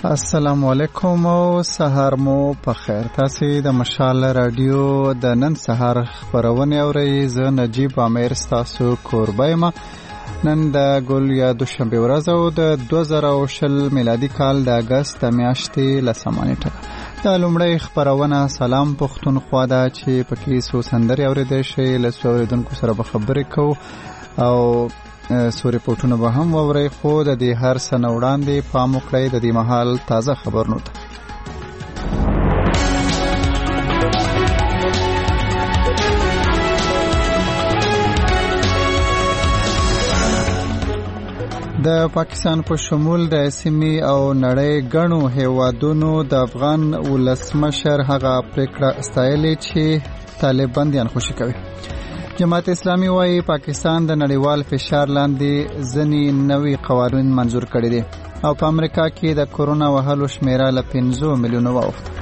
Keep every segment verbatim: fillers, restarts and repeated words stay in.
السلام علیکم او سهار مو په خیر. تاسو د مشال رادیو د نن سهار خبرونه اورئ. زه نجیب امیر تاسو کوربایم. نن د ګل یا دوشنبه ورځ او د دوه زره او شل میلادي کال د اگست میاشتې لسمه نیټه. د لومړی خبرونه سلام پښتونخوا ده چې پکې سو سندري اورېدل شي. له اوریدونکو سره به خبرې کوو او سوري پورتونه به هم ووري. خو د دې هر سنه وړاندې پام وکړئ د دې مهال تازه خبرونه ته. د پاکستان په شمول د سیمې او نړۍ غنو هیوادونو د افغان ولسمشر هغه پریکړه ستایلې چې طالبان خوشی کوي. جماعت اسلامي وايي پاکستان د نړیوال فشار لاندې ځنی نوي قوانین منزور کړي دي او په امریکا کې د کورونا وهلو شمیره له پنځه میلیونو واوښته.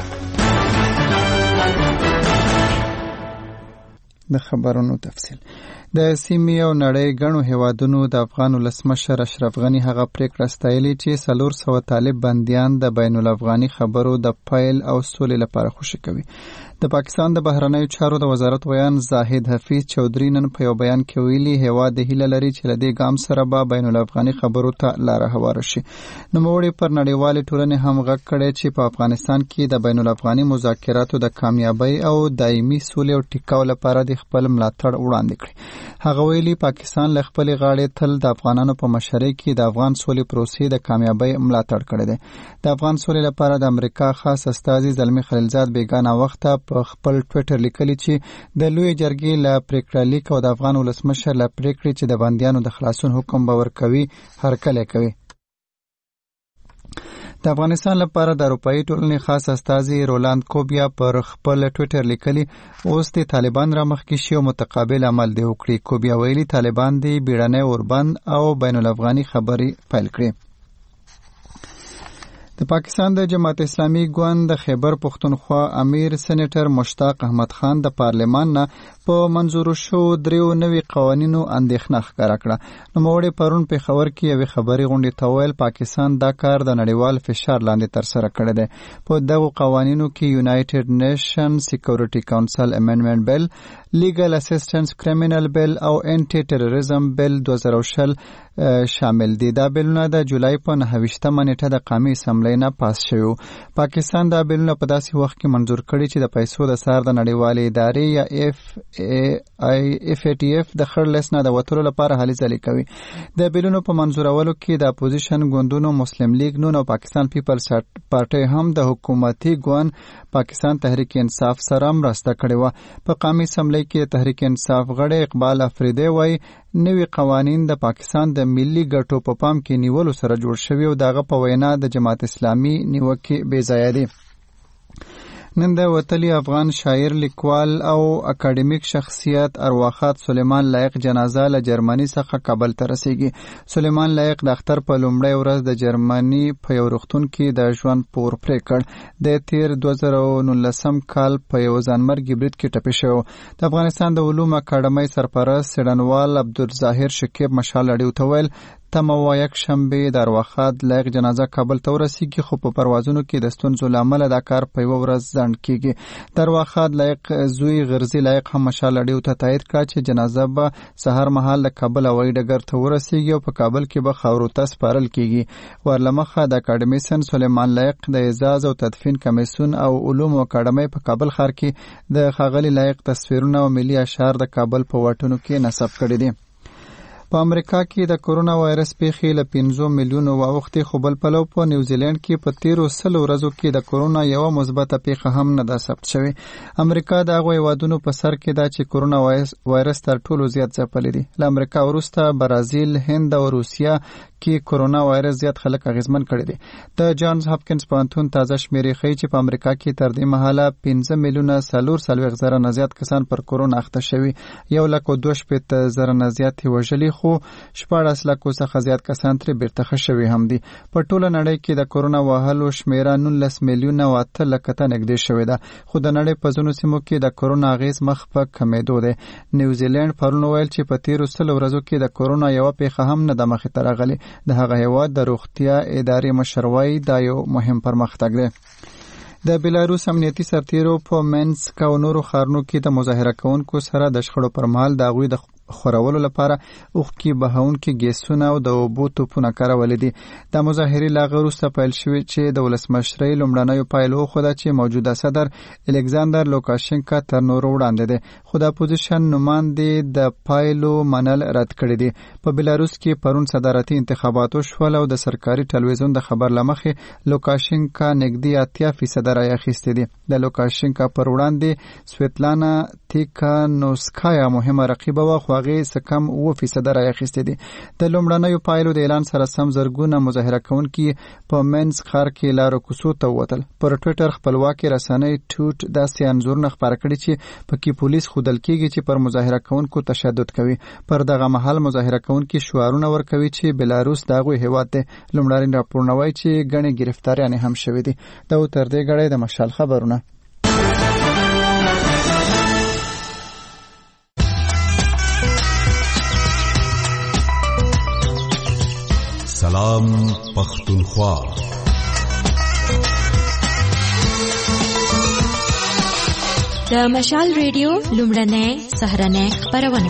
د خبرونو تفصیل. د سیمې او نړۍ غنو هیوادونو د افغان ولسمشر اشرف غنی هغه پریکړه ستایلې چې څلور سوه طالب بندیان د بین الافغاني خبرو د پایل او سولې لپاره خوشی کوي. د پاکستان د بهرنیو چارو د وزارت ویان زاهد حفیظ چودري نن په یو بیان کې ویلي هیواد د هیله لري چې له دې ګام سره به بین الافغاني خبرو ته لاره هواره شي. نوموړي پر نړیوالې ټولنې هم غږ کړی چې په افغانستان کې د بین الافغاني مذاکراتو د کامیابی او دایمي سولې او ټیکاو لپاره د خپل ملاتړ وړاندې کړی. هغه ویلي پاکستان له خپل غاړې تل د افغانانو په مشرۍ کې د افغان سولې پروسې د کامیابی ملاتړ کړی دی. د افغان سولې لپاره د امریکا خاص استازي زلمی خلیلزاد بیگانه وخت په خپل ټویټر لیکلی چې د لوی جرګې له پریکړې لیک او د افغان ولسمشر له پریکړې چې د بندیانو د خلاصون حکم به ورکوي هرکلی کوي. د افغانستان لپاره د اروپایي ټولنې خاص استازي رولاند کوبیا پر خپل ټویټر لیکلی اوس د طالبان را مخکې شي او متقابل عمل دی وکړي. کوبیا ویلي طالبان دی بیړنۍ اوربند او بین الافغاني خبرې پیل کړي. د پاکستان د جماعت اسلامي ګوند د خیبر پښتونخوا امیر سېنیټر مشتاق احمد خان د پارلمان نه په منظور شو دریو نوي قوانینو اندېښنه ښکاره کړه. نوموړي پرون په خبر کې یوې خبري غونډې ته ویل پاکستان دا کار د نړیوال فشار لاندې ترسره کړی دی. په دغو قوانینو کې یونایټډ نیشن سکیورټي کونسل امندمنت بل، لیګل اسسټنس کریمینل بل او انټي ټیرریزم بل دوه زره او شل شامل دي. دا بلونه د جولای په نهه ویشتمه نیټه د قومي اسمبلۍ نه پاس شوي. پاکستان دا بلونه په داسې وخت کې منظور کړي چې د پیسو د سار د نړیوالې ادارې یا اف اف ای ټي اف د خړ لیست نه د وتلو لپاره هلې ځلې کوي. د بلونو په منظورولو کې د اپوزیشن ګوندونو مسلم لیگ نون او پاکستان پیپلز پارټي هم د حکومتي ګوند پاکستان تحریک انصاف سره مرسته کړې وه. په قومي اسمبلۍ کې تحریک انصاف غړی اقبال افریدی وایي نوي قوانین د پاکستان د ملي ګټو په پام کې نیولو سره جوړ شوي او دغه په وینا د جماعت اسلامي نیوکې بې ځایه دي. نن د وتلی افغان شاعر لیکوال او اکاډمیک شخصیت ارواښاد سلیمان لایق جنازه له جرمني څخه کابل ته رسیږي. سلیمان لایق د اختر په لومړۍ ورځ د جرمني په یو روغتون کې د ژوند پور پرې کړ. د تیر دوه زره او نولسم کال په یو ځانمرګي برید کې ټپي شو. د افغانستان د علومو اکاډمۍ سرپرست څېړنوال عبدالظاهر شکیب مشال اډیو ته ویل تمه وه یک شنبې د ارواښاد لایق جنازه کابل ته ورسیږي، خو په پروازونو کې د ستونزو له امله دا کار په یوه ورځ ځنډ کیږي. د ارواښاد لایق زوی غرزي لایق هم مشال اډیو ته تایید کړه چې جنازه به سهار مهال د کابل هوایي ډګر ته ورسیږي او په کابل کې به خاورو ته سپارل کیږي. ورلمخه د اکاډمیسن سلیمان لایق د اعزاز او تدفین کمیسیون او علومو اکاډمۍ په کابل ښار کې د ښاغلي لایق تصویرونه او ملي اشعار د کابل په واټونو کې نصب کړي دي. په امریکا کې د کورونا وایرس پیښې له پنځه میلیونو واوښتې، خو بل پلو په نیوزیلند کې په تیرو سلو ورځو کې د کورونا یوه مثبته پیښه هم نه ده ثبت شوې. امریکا د هغو هیوادونو په سر کې ده چې کورونا وایرس تر ټولو زیات ځپلی دي. له امریکا وروسته برازیل، هند او روسیه کې کورونا وایرس زیات خلک اغیزمن کړي دي. د جانز هاپکینز پوهنتون تازه شمیرې ښیي چې په امریکا کې تر دې مهاله پنځه میلیونه څلور څلوېښت زره نه زیات کسان پر کورونا اخته شوي، یو لک او دوه شپېته زره نه زیات یې وژلي، خو شپاړس لکو څخه زیات کسان ترې بیرته ښه شوي هم دي. په ټوله نړۍ کې د کورونا وهلو شمیره نولس میلیونه او اته لکه ته نږدې شوې ده، خو د نړۍ په ځینو سیمو کې د کورونا اغیز مخ په کمېدو دی. نیوزیلند پرون ویل چې په تیرو سلو ورځو کې د کورونا یوه پیښه هم نه ده مخې ته راغلې. د هغه هیواد د روغتیا ادارې مشر وایي دا یو مهم پرمختګ دی. د بلاروس امنیتي سرتیرو په منسک او نورو ښارونو کې د مظاهره کوونکو سره د شخړو پر مهال د هغوی د خورولو لپاره اوښکې بهونکي ګیسونه او د اوبو توپونه کارولي دي. د مظاهرې له هغه وروسته پیل شوې چې د ولسمشرۍ لومړنیو پایلو وښوده چې موجوده صدر الکساندر لوکاشنکا تر نورو وړاندې دی، خو د اپوزیشن نماندې د پایلو منل رد کړي دي. په بلاروس کې پرون صدارتي انتخابات وشول او د سرکاري ټلویزیون د خبر له مخې لوکاشنکا نږدې اتیا فیصده رایې اخیستې دي. د لوکاشنکا پر وړاندې سویتلانا تیکانوسکایا مهمه رقیبه وه، خو هغې څه کم اووه فیصده رایې اخیستې دي. د لومړنیو پایلو د اعلان سره سم زرګونه مظاهره کوونکي په منسک ښار کې لارو کوڅو ته ووتل. پر ټویټر خپلواکې رسنۍ ټوټ داسې انځورونه خپاره کړي چې پکې پولیس ښودل کېږي چې پر مظاهره کوونکو تشدد کوي. پر دغه مهال مظاهره کوونکي شعارونه ورکوي چې بلاروس د هغوی هیواد دی. لومړني راپورونه وایي چې ګڼې ګرفتاریانې هم شوې دي. دا و تر دې ګړی د مشال خبرونه. سلام پختونخوا. د مشال ریډیو لومړنۍ سهرنۍ خبرونه.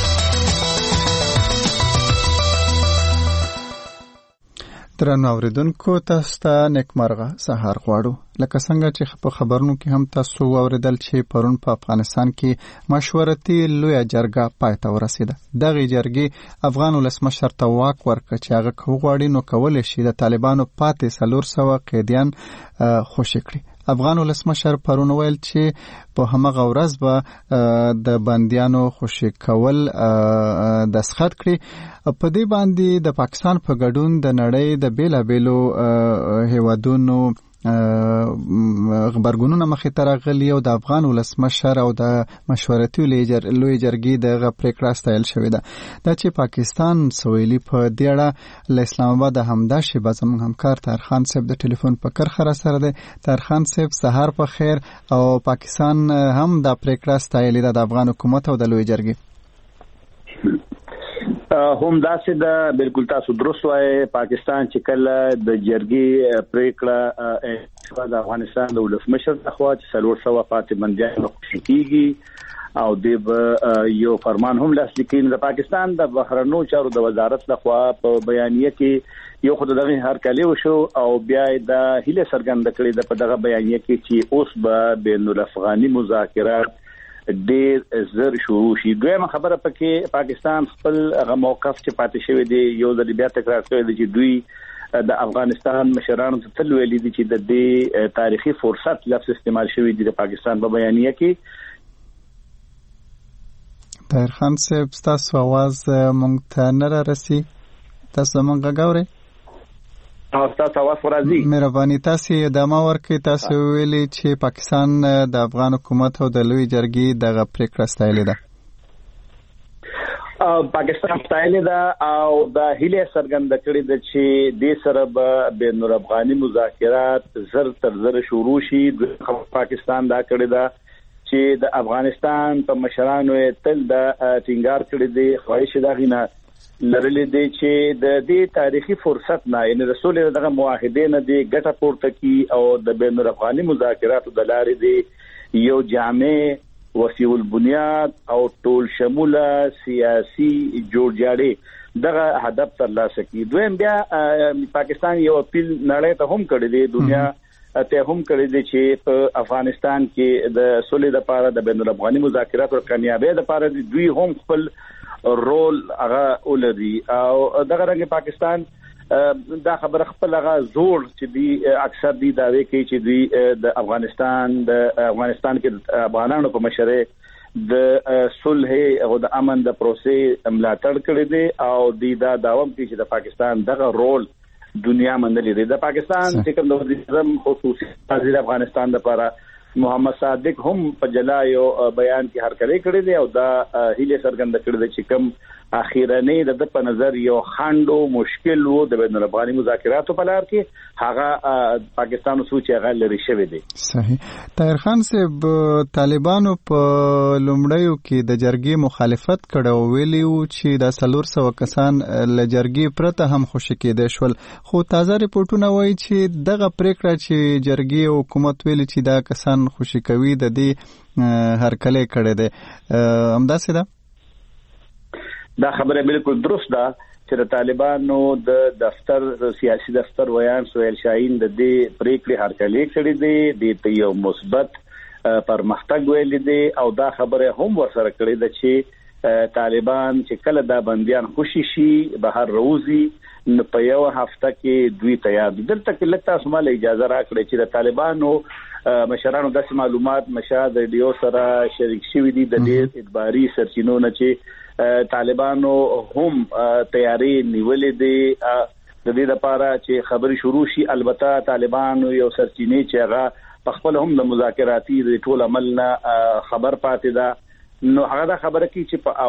درنو اوریدونکو، تاسو ته نیکمرغه سهار غواړو. لکه څنګه چې په خبرونو کې هم تاسو واوریدل چې پرون په افغانستان کې مشورتي لویه جرګه پای ته ورسېده. دغه جرګې افغان ولسمشر ته واک ورکړ چې هغه که وغواړي نو کولی شي د طالبانو پاتې څلور سوه قیدیان خوشي کړي. افغان ولسمشر پرون ویل چې په همغه ورځ به د بندیانو خوشي کول دستخط کړي. په دې باندې د پاکستان په ګډون د نړۍ د بیلابیلو هیوادونو خبرګونونه مخې ته راغلي او د افغان ولسمشر او د مشورتي لوی جرګې دغه پریکړه ستایل شوې ده. دا چې پاکستان سویلي په دې اړه له اسلام آباد همداشې به زموږ همکار طاهرخان صاحب د ټلیفون په کرښه راسره دی. طاهرخان صاحب سهار په خیر. او پاکستان هم دا پریکړه ستایلې ده د افغان حکومت او د لوی جرګې؟ هم داسې ده، بالکل تاسو درست وایي. پاکستان چې کله د جرګې پریکړه د افغانستان د ولسمشر لخوا چې څلور سوه پاتې بندیان خوشي کیږي او د یو فرمان هم لاسلیک کړي. د پاکستان د بهرنیو چارو د وزارت لخوا په بیانیه کې یو خود دغه هرکلی وشو او بیا د هیله څرګنده کړې ده په دغه بیانیه کې چې اوس به بین الافغاني مذاکرات ډېر زر شروع شي. دویمه خبره پکې پاکستان خپل هغه موقف چې پاتې شوی دی یو ځل بیا تکرار کړی دی چې دوی د افغانستان مشرانو ته تل ویلي دي چې د دې تاریخي فرصت لفظ استعمال شوی دی د پاکستان په بیانیه کې. طاهرخان صاحب، ستاسو आवाज مونږ ته نه رارسي. تاسو مونږ غواړئ او تاسو आवाज ورازي. مهرباني تاسو ادامه ورکړئ. تاسو ویلي چې پاکستان د افغان حکومت او د لوی جرګې دغه پریکړه ستایلې ده. پاکستان ستایلې ده او د هیله څرګنده کړې ده چې د سره به بین الافغاني مذاکرات زر تر زر شروع شي. پاکستان دا کړې ده چې د افغانستان په مشرانو تل د ټینګار کړې دي، خواهش دا غینه لرلې دي چې د دې تاریخي فرصت نه یعنی رسول دغه معاهدې نه دی ګټه پورته کی او د بین الافغاني مذاکراتو د لارې دی یو جامع وسیع البنیاد او ټول شموله سیاسي جوړجاړی دغه هدف ترلاسه کی. دویم بیا پاکستان یو اپیل نړۍ ته هم کړی دی، دنیا ته هم کړی دی چې په افغانستان کې د صلح لپاره د بین الافغاني مذاکراتو کامیابی لپاره دوی هم خپل رول هغه ولري او دغه رنګ پاکستان دا خبره خپل هغه زور چې دی اکثر دی داوی کوي چې دوی د افغانستان د افغانستان کې افغانانو په مشرۍ د صلح او د امن د پروسې ملاتړ کړی دی او دی دا داوم کوي چې د پاکستان دغه رول دنیا منلې دی. د پاکستان چې کوم د وزیر اعظم خصوصي وزیر افغانستان لپاره محمد صادق هم په جلا یو بیان کې هرکړې کړې دي او دا هیله څرګنده کړې ده چې کوم اخیرنې د په نظر یو خاندو مشکل وو د بین الافغاني مذاکراتو په لار کې هغه پاکستان سوچ هغه لري شوی دی. صحیح. طاهر خان صاحب طالبانو په لومړیو کې د جرګې مخالفت کړو ویلیو چې د څلور سوه کسان له جرګې پرته هم خوشی کېدای شول خو تازه ریپورتونه وایي چې دغه پریکړه چې جرګې او حکومت ویلي چې دا کسان خوشی کوي د دې هرکلی کړی دی همداسې ده؟ دا خبره بالکل درست ده چې د طالبانو د دفتر سیاسي دفتر ویان سهیل شاهین د دې پریکړې هرکلی کړې دي د یو مثبت پرمختګ ویل دي او دا خبره هم ورسره کړې ده چې طالبان چې کله دا بنديان خوشي شي بهر روزي نو په یو هفته کې دوی تیار دي. دلته کې لکه تاسو مال اجازه راکړئ چې د طالبانو مشرانو داسې معلومات مشاهد ریډیو سره شریک شوي دي د دې اعتباري سرچینو نه چې طالبانو هم تیاری نیولې دي د دې لپاره چې خبري شروع شي. البته طالبانو یو سرچینې چې هغه په خپل هم د مذاکراتي د ټول عمل نه خبر پاتې ده نو هغه دا خبره کوي چې په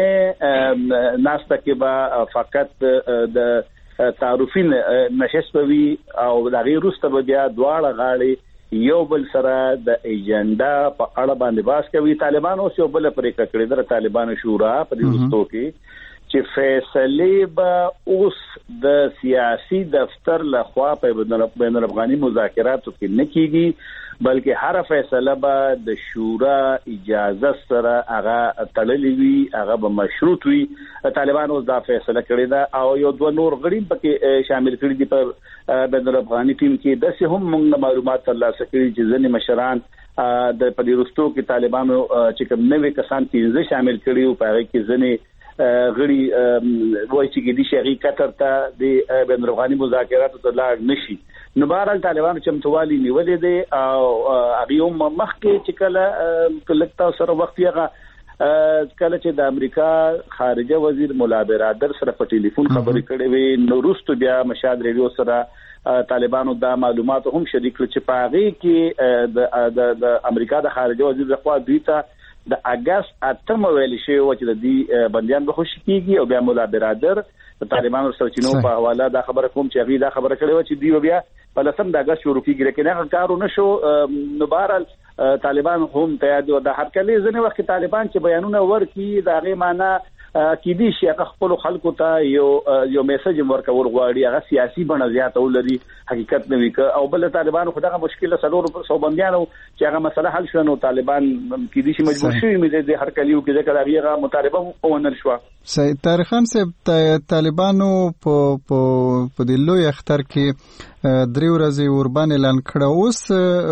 اولنې ناسته کې به فقط د تعارفین نشست وي او د غیر وروسته به بیا دواړه غاړي یو بل سره د ایجنډا په اړه باندې باس کوي. طالبان اوس یو بل پرېکړه کړې ده طالبان شورا په دې وروستو کې چې فیصله به اوس د سیاسي دفتر لخوا په بین الافغاني مذاکراتو کې نه کیږي بلکې هر فیصله به د شورا اجازه سره هغه تړلې وي هغه به مشروط وي. طالبان اوس دا فیصله کړې ده او یو دوه نور غړي پکې شامل کړي دي په بین الافغاني ټیم کې. داسې هم موږ معلومات ترلاسه کړي چې ځینې مشران د پدیرستو کې طالبانو چې کوم نوې کسان پنځه شامل کړي او په هغه کې ځینې غړي وایي چې د شری قطر ته د بین الافغاني مذاکراتو ته لاړ نشي. نو بهرحال طالبانو چمتوالي نیولې دي او هغه هم مخکې چې کله کلکتا سره وخت یې کله چې د امریکا خارجه وزیر مولا برادر سره په ټلیفون خبرې کړې وي نو وروسته بیا مشاهد ریډیو سره طالبانو دا معلومات هم شریک کړل چې په هغه کې د د امریکا د خارجه وزیر لخوا دوی ته د اگست اتم ویل شوی و چې د دې بنديان به خوشی کیږي او بیا مولا برادر د طالبانو سرچینو په حواله دا خبره کوم چې هغه دا خبره کړې و چې دی بیا په لسم د اگست شروع کیږي لکه نه کارو نشو. نو بهرحال طالبان هم تیار دي او د هرکلی ځنه وخت طالبان چې بیانونه ورکي دا غي معنی کې دي چې خپل خلکو ته یو یو میسج ورکول غواړي هغه سیاسي بڼه زیاته ولري حقیقت نه وی او بل طالبان خدغه مشکله سلور سو بنديانو چې هغه مسله حل شونه طالبان کې دي چې مجبور شوي مې د هرکلیو کې ذکر هغه مطالبه ونل شو. سید طاهر خان صاحب طالبانو په په د لوی اختر کې درې ورځې اوربان اعلان کړه. اوس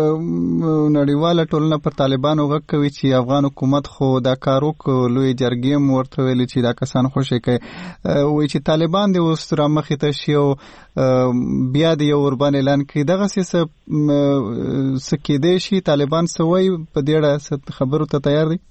نړیواله ټولنه پر طالبانو غږ کوي چې افغان حکومت خو دا کارو کو لوی جرګې مو ورته ویلي چې دا کسان خوشی کوي وایي چې طالبان د اوس را مخې ته شي او بیا د یو اوربان اعلان کوي دغه څه څه کېدای شي طالبان څه وایي په دې اړه خبرو ته تیار دي؟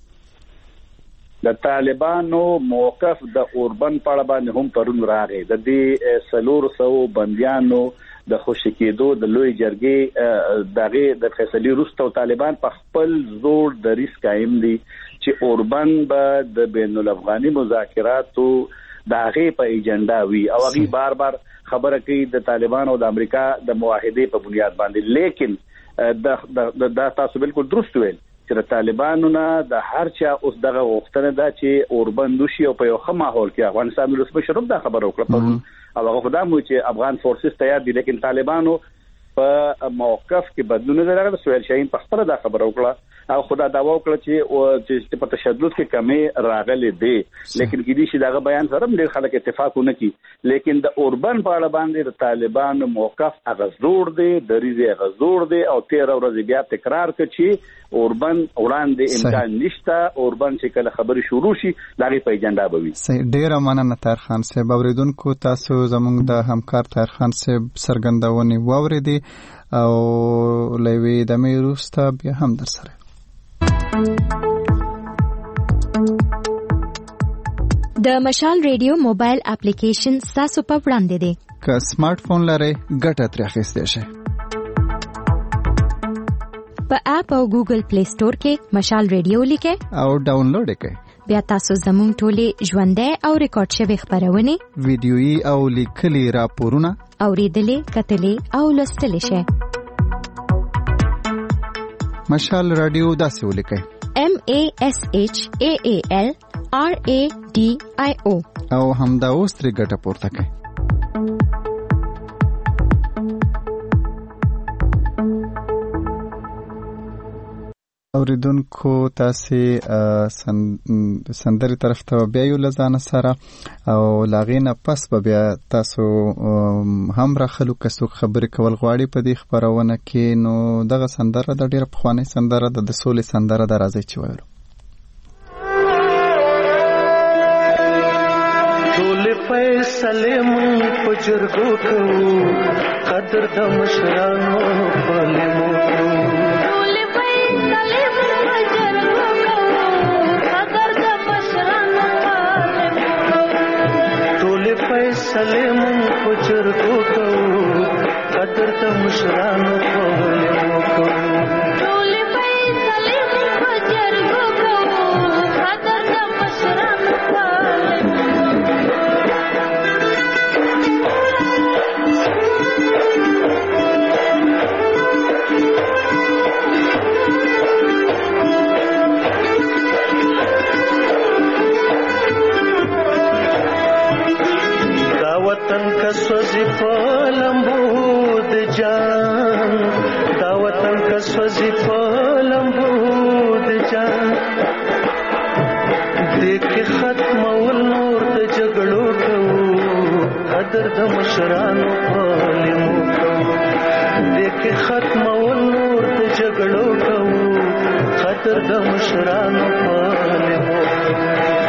د طالبانو موقف د اوربن په اړه باندې هم پرون راغی. د دې سلور سو بنديانو د خوشی کېدو د لوی جرګې دغه د فیصله وروسته طالبان په خپل زور د ریسک قائم دي چې اوربن به د بین الافغاني مذاکراتو دغه په ایجنډا وي او هغه بار بار خبره کوي د طالبان او د امریکا د معاهده په بنیاد باندې. لیکن د د تاسو بالکل درست ویل چې د طالبانو نه د هر چا اوس دغه وختنه دا چې اوربن دوشي او په یو ښه ماحول کې افغانستان د رسمي شروع دا خبره وکړه او هغه خدای مو چې افغان فورسز تیار دي لیکن طالبانو په موقف کې بدلون نه راغلی. سهیل شاهین په خپل دا خبره وکړه او خدای دا وکړه چې چې په تشدد کې کمی راغلي دي لیکن کې دي چې دا بیان سره ډېر خلک اتفاق نه کوي. لیکن د اوربن په اړه باندې د طالبانو موقف هغه زور دی د ریزه هغه زور دی او تیر ورځې بیا تکرار کړي چې اوربن وړاندې امکان نشته اوربن چې کله خبري شروع شي دغه په ایجنډا به وي. صحیح. ډیر مننه طاهر خان صاحب. اوریدونکو تاسو زموږ د همکار طاهر خان صاحب سرګندونې واوریدي او لوي د میروستا بیا هم در سره د مشال ریډیو موبایل اپلیکیشن تاسو په وړاندې دی. که سمارټ فون لرئ ګټه ترې اخیستی شئ. په اپ او ګوګل پلی سٹور کې مشال ریډیو لیکه او ډاونلوډ یې کړئ. بیا تاسو زموږ ټولې ژوندۍ او ریکارډ شوی خبرونه ویډیويي او لیکلي راپورونه اوریدلې کتلې او لوستلې شئ. مشال رادیو داسې ولیکئ: M A S H A A L R A D I O او همدا اوس ترې ګټه پورته کړئ. اوریدونکو تاسې سندرې طرف ته بیا یو لزانه سره او لاغې نه پس به بیا تاسو هم راخلو که څوک خبرې کول غواړي په دې خپرونه کې. نو دغه سندره د ډېره پخوانۍ سندره ده، د سولې سندره ده. راځئ چې وایو. ټولې فیصلې مونږ په جرګو کوو، قدر د مشرانو پالې مو کوو. فیصلې مونږ په جرګو کوو، قدر د مشرانو پالې مو کوو. ټولې فیصلې مونږ په جرګو کوو، قدر د مشرانو پالې مو وطن کا سوزی پلمبو د جان، دا وطن کا سوزی پلمبو د جان. دیکھ ختم ول نور د جګړو کوو، قدر د مشرانو پالې مو کوو. دیکھ ختم ول نور د جګړو کوو، قدر د مشرانو پالې مو کوو.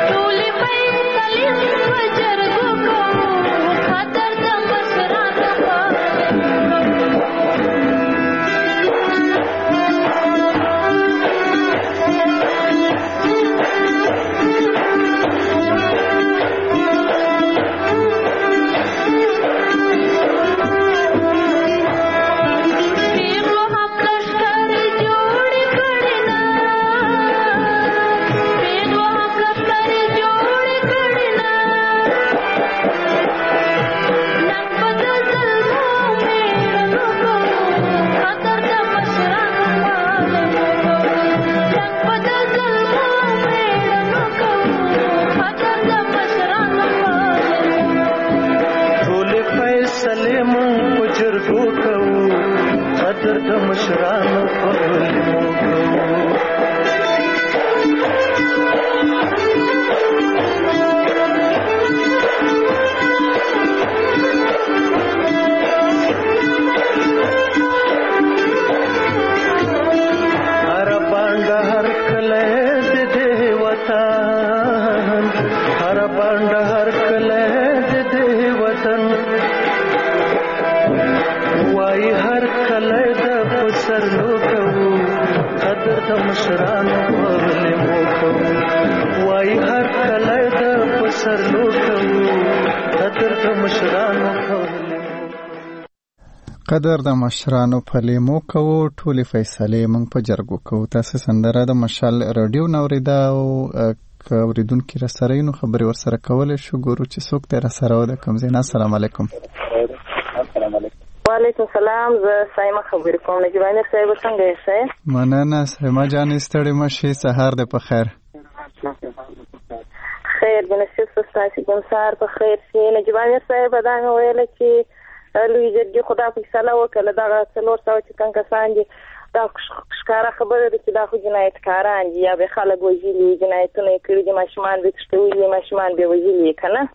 قدر د مشرانو پالې مو کوو، ټولې فیصلې مونږ په جرګو کوو. تاسو سندره د مشال رادیو نوریدا او که اوریدونکي را سره نو خبرې ور سره کولای شو. ګورو چې څوک ته را سره و د کوم ځای نه. السلام علیکم. وعلیکم السلام. زه سایمه خبرې کوم. نجیبانه صاحب څنګه یې؟ مننه سایمه جان، ستړي مشي، سهار دې په خیر. خیر بنصیب تاسو کوم سهار په خیر شي. نجیبانه صاحب دا ویل چې لوی جرګې خدا فیصله وکړه دغه څلور سوه چې کوم کسان دي دا ښکاره خبره ده چې دا خو جنایتکاران دي یا به خلک وژلي، جنایتونه یې کړي دي، ماشومان به تښتولي، ماشومان به وژلي که نه.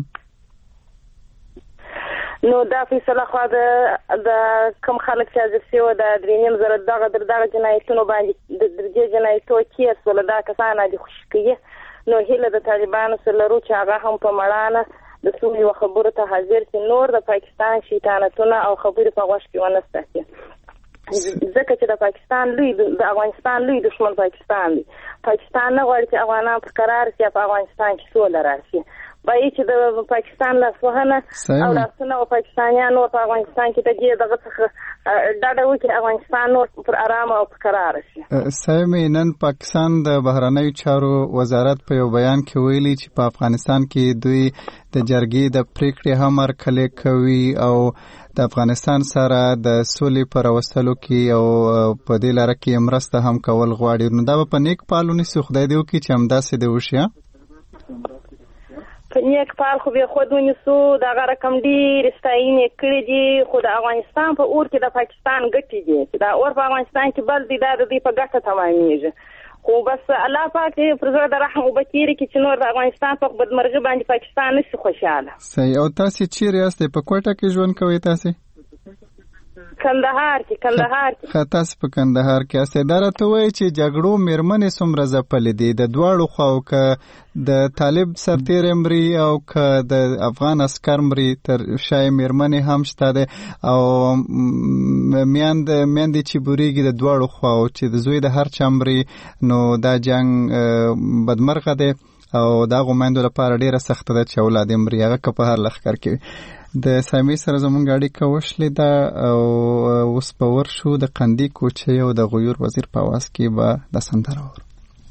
نو دا فیصله خو د کوم خلک چې حاضر شوي د درې نیم زره دغه در دغه جنایتونو باندې د دې جنایتو کیس وله دا کسان دي خوشي کوي. نو هیله د طالبانو سره لرو چې هغه هم په مړانه د سولې و خبرو ته حاضر شي، نور د پاکستان شیطانتونه او خبرې په غوږ کې ونه ساتي. ځکه چې د پاکستان لوی د افغانستان لوی دشمن پاکستان دی. پاکستان نه غواړي چې افغانان په قرار شي په افغانستان کې سوله راشي. بای چې د پاکستان لاسوهنه او لاسونه او پاکستانیان نور په افغانستان کې د دغه څخه ډاډه وکړي افغانستان نور پر آرام او په قرار شي. سایمه نن پاکستان د بهرنیو چارو وزارت په یو بیان کې ویلي چې په افغانستان کې دوی د جرګې د پریکړې هم هرکلی کوي او د افغانستان سره د سولې پر راوستلو کې او په دې لاره کې مرسته هم کول غواړي. نو دا په نیک پالو نیسو خدای دې وکړي چې همداسې دې وشي. په نیک پال خو به خود ونیسو دغه رقم ډېرې ستاینې کړي دي خو د افغانستان په اور کې د پاکستان ګټې دي چې دا اور په افغانستان کې بل دی دا د دوی په ګټه تمامیږي. خو بس الله پاک دې پر زړه د رحم وبکیری کې چې نور د افغانستان په بدمرغي باندې پاکستان نشي خوشاله. صحیح. او تاسو چیرې یاست؟ په کوټه کې ژوند کوئ تاسو؟ کندهار کې. کندهار کې. خاطر تاسو په کندهار کې یاست. دا راته وایي چې جګړو میرمنې څومره ځپلې دي د دواړو خواو، که د طالب سرتیری مري او که د افغان عسکر مري تر شای میرمنې هم شته ده او میاند میاندې چې بوريږي د دواړو خواو چې د زوی د هر چا مري. نو دا جنگ بدمرغه ده او دا غومندو لپاره ډیره سخته ده چې اولاد یې مري هغه که په هر لښکر کې. د سامي سره زمونږ اړیکه وشلې ده او اوس به ورشو د قندي کوچۍ او د غیور وزیر په اواز کې به د سندره ور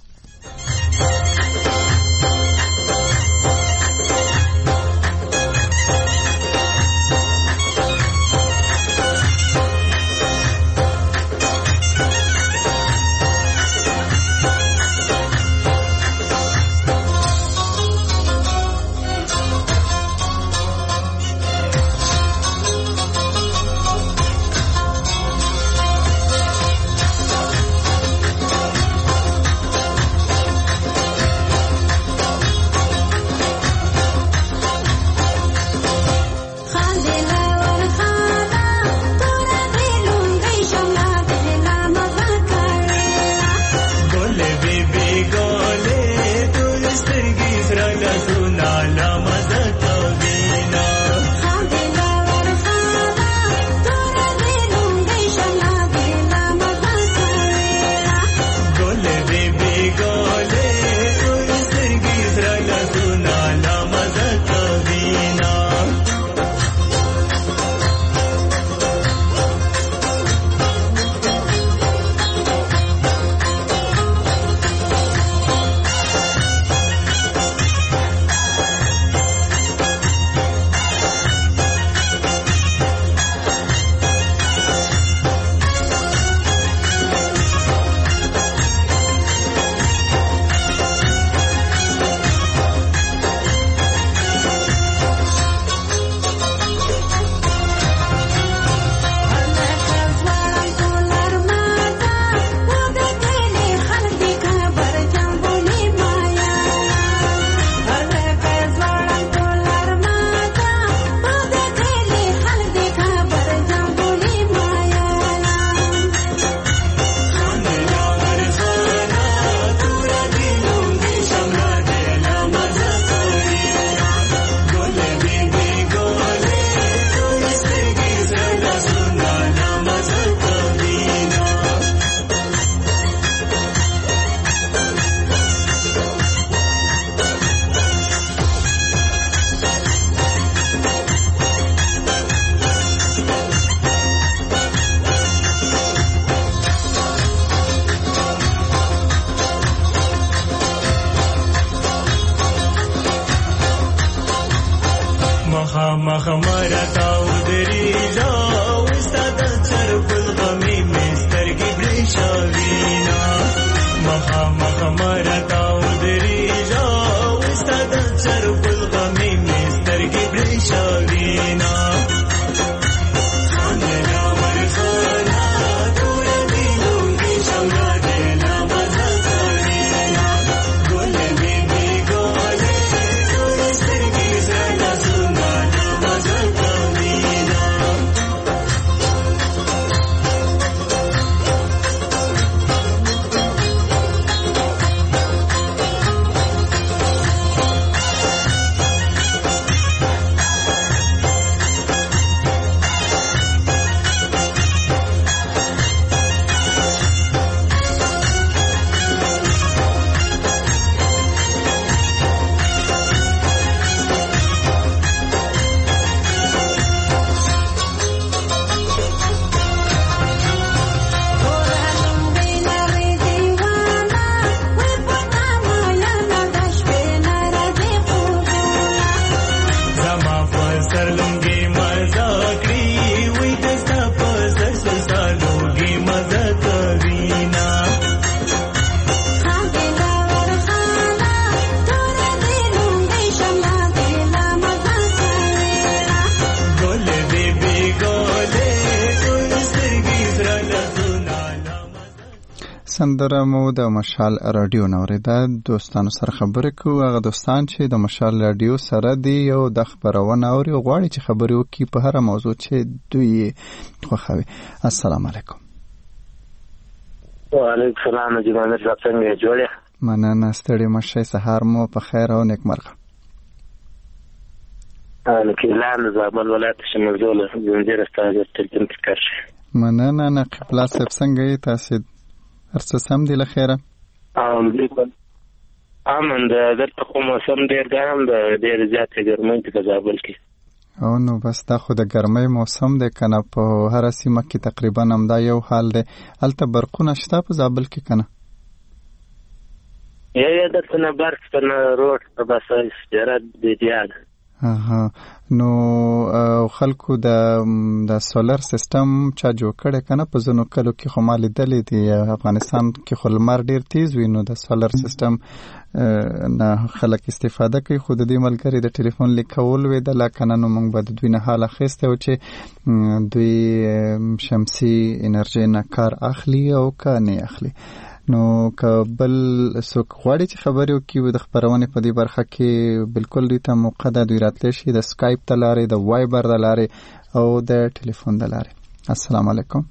مخ مرتا ودری جاو استاد چرګل غمي مسترګي برښاوینا مخ مخ مرتا ودری جاو استاد چرګل غمي مسترګي برښاوینا خانه ورخانا تور دینو کې شمنا دلا مزګرینا ګل می می ګل تور سترګي زړه سونا مزګ سندره مو د مشال رادیو نوریده. دوستانو سره خبرې کوو. هغه دوستان چې د مشال رادیو سره دی یو د خبرونه اوري او غواړي چې خبرې وکړي په هره موضوع چې دوی خوښوي. السلام علیکم. وعلیکم السلام. جمانه صاحب څنګه جوړه؟ مننه ستړي مشه. سهار مو په خیر او نیکمرغه. انا کلان زابل ولایت شمال زنجیر استاد تلتم تکرش. مننه نه قبله صاحب څنګه یې تاسو؟ هر څه سم دي له خیره؟ ام بالکل امن د دلته کوم موسم ډیر ګرم دی، ډیر زیات ګرمي په زابل کې. او نو بس دا خو د ګرمۍ موسم دی کنه، په هر سیمه کې تقریبا هم دا یو حال دی. هلته برقونه شته په زابل کې کنه؟ یا یا دلته نه برق نه روډ په بس استراحت دی دیاد. اها نو خلکو د د سولر سیستم چا جوړ کړي کنه؟ په ځینو کلو کې خو ما لیدلې دي افغانستان کې خو لمر ډیر تیز وي، نو د سولر سیستم نه خلک استفاده کوي. خو د دې ملګری د ټلیفون لیکول وې د لکنه نو موږ به د دوی نه حال اخیسته او چې دوی شمسي انرژي نه کار اخلي او که نه اخلي. نو کابل څوک غواړي چې خبرې وکړي د خبرونې په دې برخه کې، بالکل دوی ته موقع ده، دوی راتلی شي د سکایپ د لارې، د وایبر د لارې او د ټلیفون د لارې. السلام علیکم.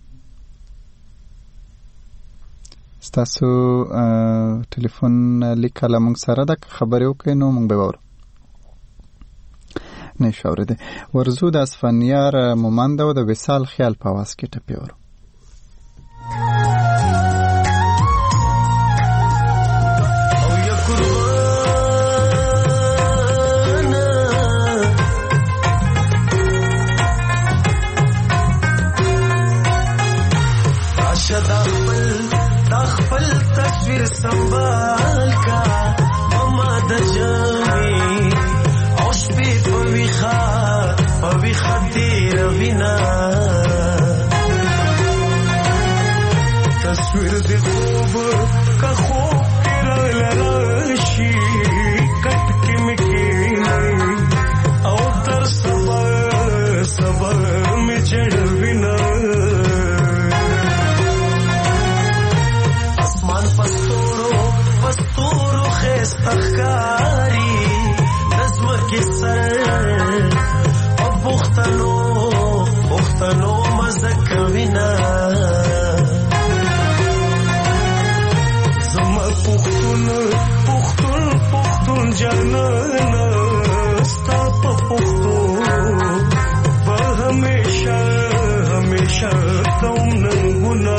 ستاسو ټلیفون لیکه له موږ سره ده، که خبرې وکړئ نو موږ به واورو. نه شو اورېدی. ورځو د اسفندیار مومند او د وصال خیال په اواز کې ټپې ورو. تصویر سنبال کا مما د جامي او شپې په ویخه په ویخه تیر وینا تصویر د خوب کا خوب تیر لراشي کټ کې مکینه او تر سبا سبا می چړ وینا پستورو خیست اخکاری نظم کی سر او بختنو بختنو مزکوینا زما پختون پختون پختون جانانا ستا پا پختون با ہمیشہ ہمیشہ کوم ننگونا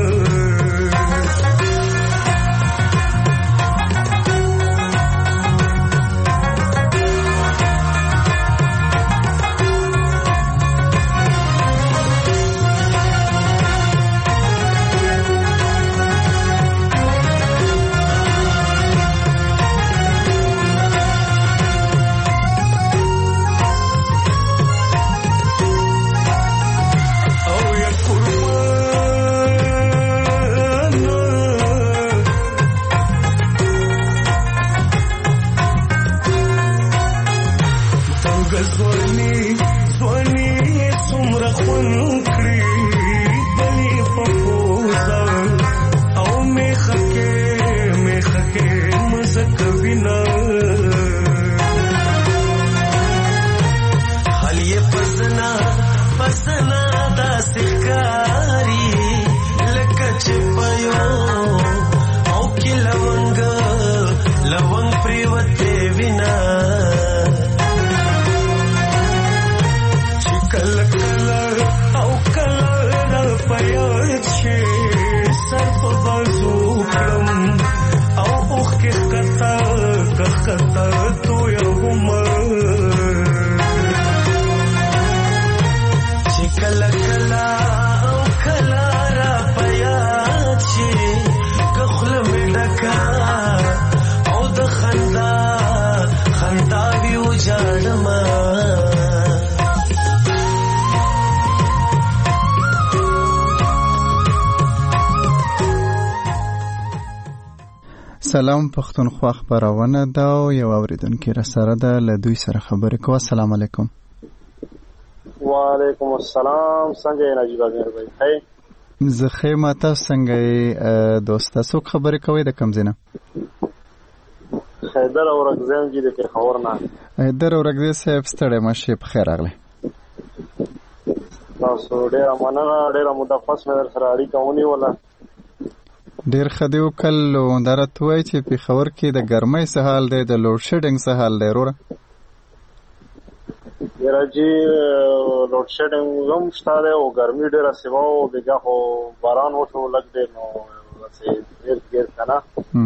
سلام پښتونخوا خبرونه دا یو اوریدونکو را سره ده، له دوی سره خبرې کوو. السلام علیکم. وعلیکم السلام. څنګه یې نجیب امیر بھائی؟ هی زه ښه ما تاسو څنګه یې دوسته څوک خبرې کوئ د کوم ځای نه؟ حیدر اورکزی یم چې د پېښور نه. حیدر اورکزی صاحب ستړی مه شئ، په خیر راغلی. تاسو ډېره مننه، ډېره موده پس مې در سره اړیکه ونیوله. ډېر ښه دې وکړل. دا راته ووایي چې پېښور کې د ګرمۍ څه حال دی، د لوډ شیډینګ څه حال دی وروره؟ یاره جي لوډ شیډینګ هم شته دی او ګرمي ډېره سیوا و، بېګا خو باران وشو لږ دی نو داسې ډېر ګیر که نه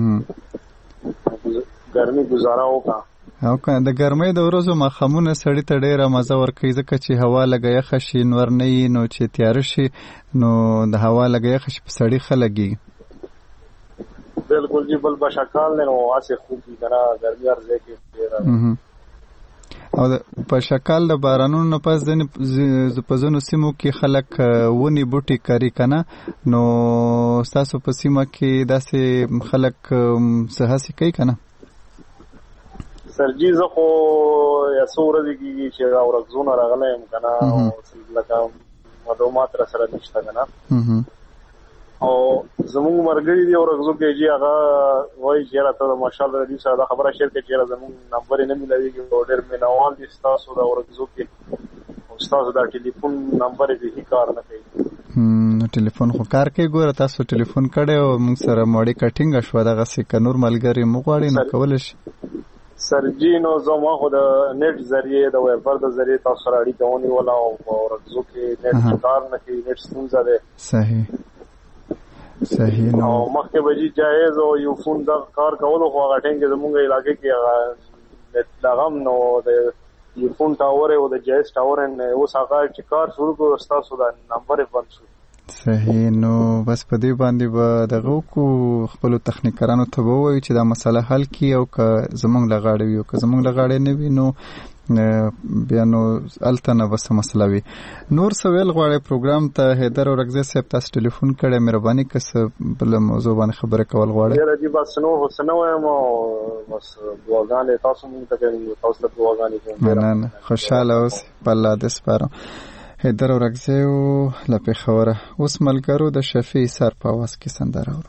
ګرمي ګزاره وکړه. او که د ګرمۍ د ورځو ماښامونه سړي ته ډېره مزه ورکوي، ځکه چې هوا لږه یخه شي، نور نه وي، نو چې تیاره شي نو د هوا لږه یخه شي په سړي ښه لګېږي. بالکل جی، بل بشکال دی نو هسې خوب وي که نه، ګرمي هر ځای کې ډېره. او په شکال د بارانونو نه پس په ځینو سیمو کې خلک ونې بوټي کري که نه، نو ستاسو په سیمه کې داسې خلک څه هڅې کوي که نه؟ سرجي زه خو یا څو ورځې کېږي چې اورکزونه راغلی یم که نه، لکه معلومات را سره نشته که نه. او زمونږ ملګري دي اورکزو کې چې هغه وایي چې یاره ته د مشال ردیف سره دا خبره شیر کړې چې یاره زمونږ نمبر یې نه میلاوېږي او ډېر مینهوال دي ستاسو د اورکزو کې، او ستاسو دا ټلیفون نمبر یې بیخي کار نه کوي. نو ټلیفون خو کار کوي. ګوره تاسو ټلیفون کړی او موږ سره مو اړیکه ټینګه شوه، دغسې که نور ملګري مو غواړي نو کولی شي. سرجي نو زه ما خو د نیټ ذریعې د وایبر د ذریعې تاسو سره اړیکه ونیوله او په اورکزو کې نیټ کار نه کوي، نیټ ستونزه دی. صحیح صحیح. نو او مخکې به جي جایز او یو فون د کار کولو خو هغه ټایم کې زمونږ علاقې کې هغه دغه هم نو د یو فون ټاور او د جایز ټاور اوس هغه چې کار شروع کړو ستاسو د نمبر یې بند شو. صحیح. نو بس په دې باندې به دغه وکړو، خپلو تخنیکرانو ته به ووایو چې دا مسله حل کړي، او که زمونږ له غاړې وي او که زمونږ له غاړې نه وي نو بیا نو هلته نه به څه مسله وي. نور څه ویل غواړئ پروګرام ته؟ حیدر اورکزی صاحب تاسو ټلیفون کړی، مهرباني که څه بله موضوع باندې خبرې کول غواړئ؟ ډېره جي بس نور خو څه نه وایم، او بس دعاګانې تاسو مونږ ته کوئ، تاسو ته دعاګانې کوم. مننه، خوشحاله اوسئ، په الله دې سپارم. حیدر اورکزی و له پېښوره. اوس ملګرو د شفیع ایسار په اواز کې سندره اورو.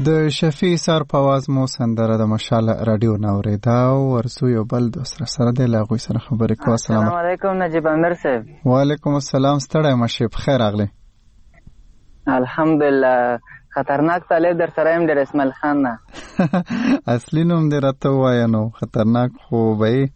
د شفیع سار په आवाज مو سندره د مشال رادیو نوریدا او ورسو یو بل دوسر سره د لاغوي سره خبرې کوه. السلام علیکم نجیب امیر صاحب. وعلیکم السلام. ستړی مشه په خیر اغلی؟ الحمدلله. خطرناک طالب در سره يم در اسماعیل خان نه. اصلي نوم دې راته ووایه نو. خطرناک خو به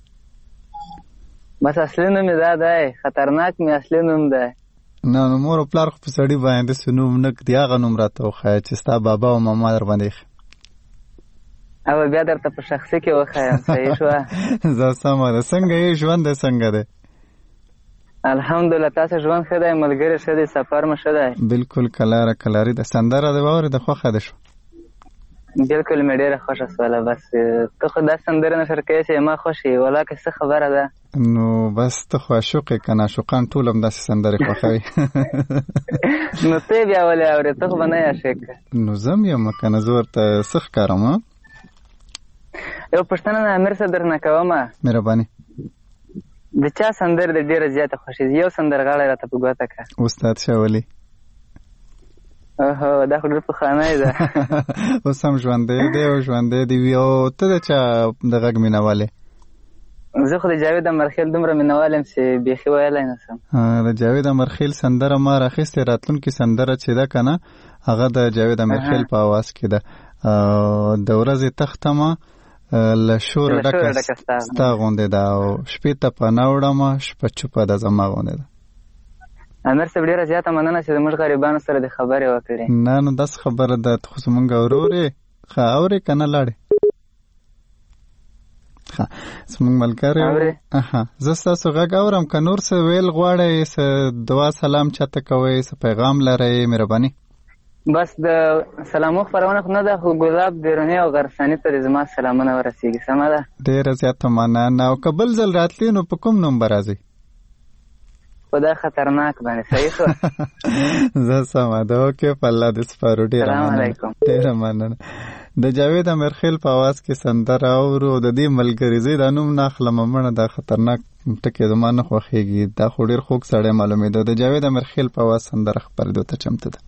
بس اصلي نوم یې دا دی. خطرناک مې اصلي نوم دی. نه نو مور او پلار خو په سړي باندې داسې نوم نه ږدي. هغه نوم راته وښایه چې ستا بابا او ماما در باندې ایښي. او بیا درته په شخصي کې وښایم. صحیح شوه؟ زه سمه ده. څنګه یې ژوند دی څنګه دی؟ الحمدلله. تاسو ژوند ښه دی؟ ملګري ښه دی؟ سفر مو ښه دی؟ بلکل کلاره کلاري ده. سندره دې واورېده خوښه دې شوه؟ بلکل مې ډېره خوښه شوله. بس ته خو دا سندره نشر کوې چې ما خوښ یې. ولاکه څه خبره ده؟ نو بس ته خو عاشق یې که نه؟ عاشقان ټول همداسې سندرې خوښوي. نو ته یې بیا ولې اورې؟ ته خو به نه یې عاشق. نو زه م یم که نه. زه ورته څه ښکارم؟ یو پوښتنه د امیر صاحب درنه کومه. مهرباني. د چا سندره د ډېره زیاته خوښېږي؟ یو سندرغاړی راته په ګوته کړه. استاد شاه ولي. اوهو دا خو ډېر پخوانی ده. اوس هم ژوندی دی او ژوندی دی وي. او ته د چا د غږ مینهوال یې؟ زه خو د جاوید امرخیل دومره مینهوال یم چې بیخي ویلی نه شم. د جاوید امرخیل سندره ما راخیستې. راتلونکې سندره چې ده که نه هغه د جاوید امرخیل په اواز کې ده. د ورځې تختمه له شوره ډکه ستا غوندې ده او شپې ته پناه وړمه شپه چوپه ده زما غوندې ده. امیر صاحب ډېره زیاته مننه چې زموږ غریبانو سره د خبرې وکړې. نه نو داسې خبره ده. ته خو زمونږ ورور یې. ښه اورې که نه لاړې؟ ښه زمونږ ملګری. زه ستاسو غږ اورم. که نور څه ویل غواړئ، څه دعا سلام چاته کوئ، څه پیغام لرئ؟ مهرباني. بس د سلامو خپرونه خو نه ده، خو ګلاب بیرونی او غرساني ته زما سلامونه ورسېږي. سمه ده؟ ډېره زیاته مننه. او که بل ځل راتلې نو په کوم نوم به راځئ؟ خدا خطرناک باندې. صحیح شو؟ زه سمه ده. اوکې په الله دې سپارو. ډېره مننه. سلام علیکم. ډېره مننه. د جاوید امرخیل په اواز کې سندره اورو. د دې ملګري زه دا نوم نه اخلم مړه. دا خطرناک ټکی زما نه خوښېږي. دا خو ډېر خوږ سړی معلومېده. د جاوید امرخیل په اواز سندره خپرېدو ته چمتو ده.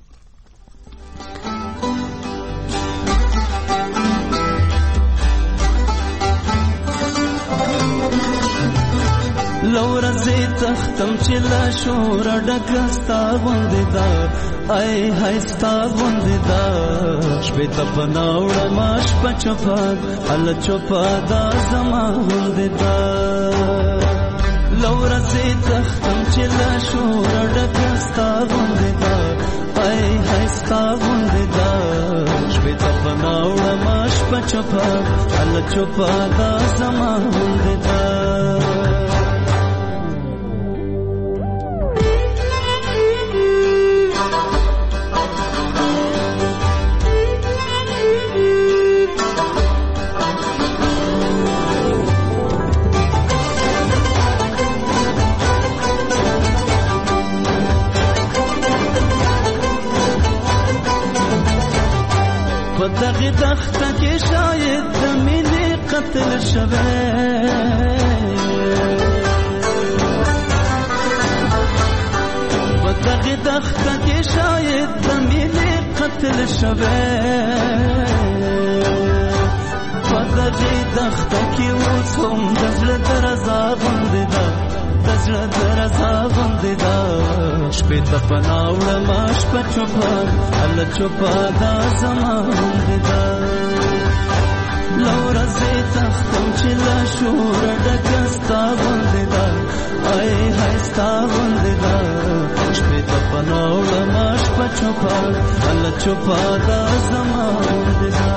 لورزی تختم چې لا شور ډکه ستا غوندې ده. ای های ستا غوندې ده. شپې ته پناه وړمه شپه چوپه هله چوپه دا زما غوندې ده. لورزی تختم چې لا شور ډکه ستا غوندې ده. ای های ستا غوندې ده. شپې ته پناه وړمه شپه چوپه هله چوپه دا زما غوندې ده. دغه دخته کې شاید د مینې قتل شوی. په دغه دخته کې شاید د مینې قتل شوی. په دغه دخته کې اوس هم د زړه درزا غوندې ده. د زړه درزا غوندې ده. شپې ته پناه وړمه شپه چوپه هله چوپه دا زما غوندې ده. له ورځې تختم چې له شوره ډکه ستا غوندې ده. ای های ستا غوندې ده. شپې ته پناه وړمه شپه چوپه هله چوپه دا زما غوندې ده.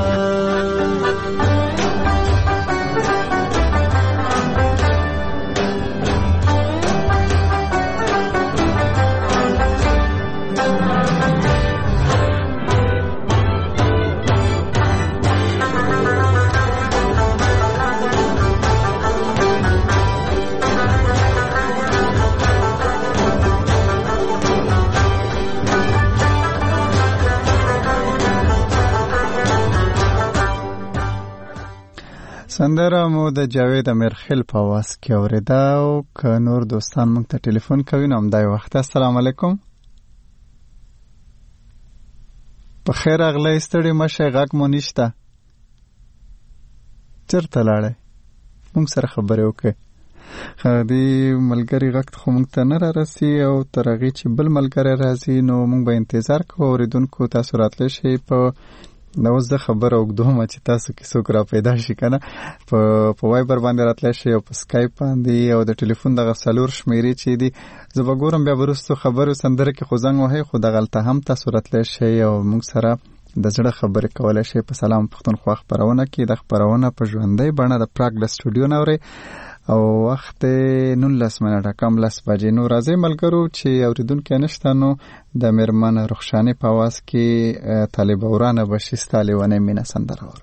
سندره مو د جاوید امرخیل په اواز کې اورېده. او که نور دوستان موږ ته ټلیفون کوي نو همدا وخت. السلام علیکم. په خیر اغلی ستړي مشه غږ مو نشته چرته لاړی مونږ سره خبرې وکړئ خدي ملګری غږ خو مونږ ته نه را رسي او تر هغې چې بل ملګری راځي نو مونږ به انتظار کوو اورېدونکو تاسو راتلی شئ په دا اوس زه خبره اوږدومه چې تاسو کې څوک را پیدا شي که نه په په وایبر باندې راتلی شئ او په سکایپ باندې او د ټلیفون دغه څلور شمېرې چې دي زه به ګورم بیا به وروستو خبرو سندره کې خو زنګ وهئ خو دغلته هم تاسو راتلی شئ او موږ سره د زړه خبرې کولی شئ په سلام پښتونخوا خپرونه کې د خپرونه په ژوندۍ بڼه د پراګ د سټوډیو نه اورئ او وخت نولس منټه کم لس بجې نو راځئ ملګرو چې اورېدونکی نشته نو د مېرمن رخشانې په اواز کې طالب ورانه بشي ستا لیونۍ مینه سندره ور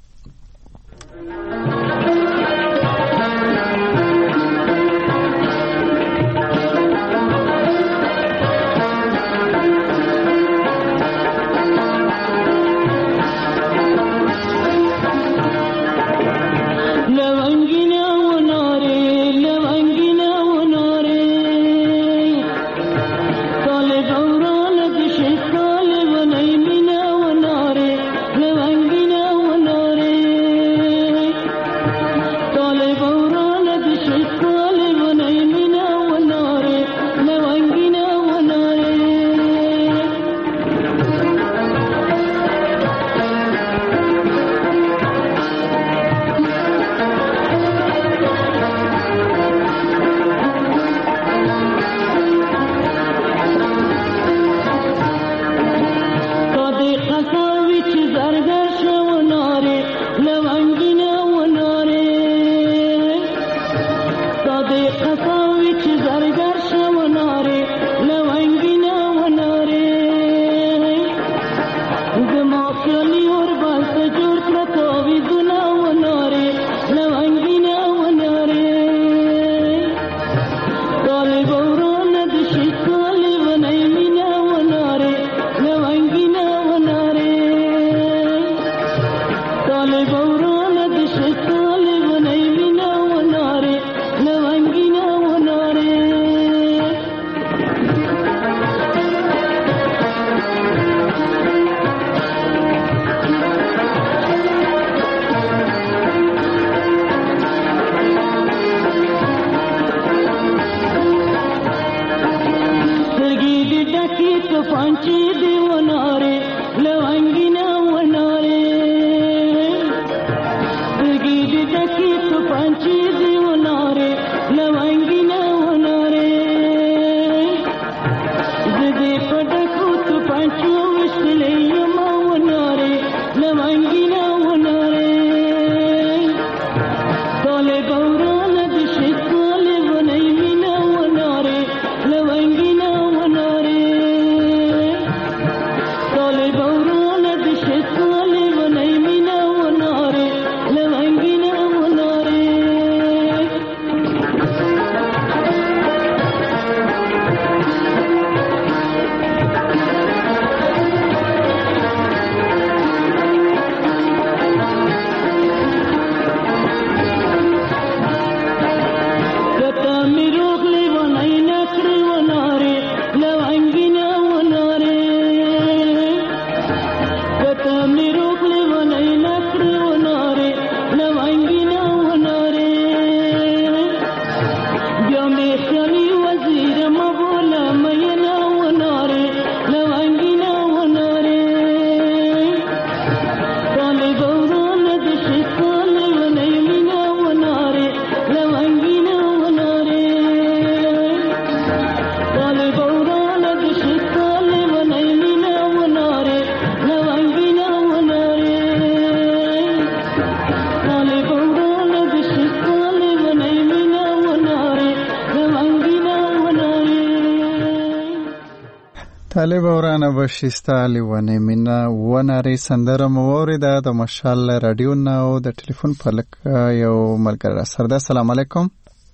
طالب ورانه بشستا لیونه مینا وناري سندره موري د مشال رادیو نه او د ټلیفون په لک یو ملګری سره ده. السلام علیکم.